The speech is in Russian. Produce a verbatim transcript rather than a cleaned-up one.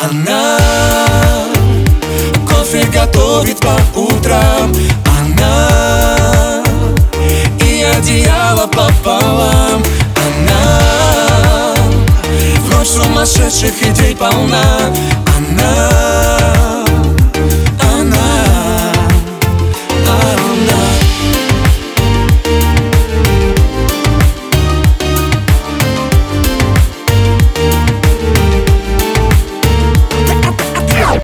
Она кофе готовит по утрам. Она и одеяло пополам. Она в ночь сумасшедших идей полна. Она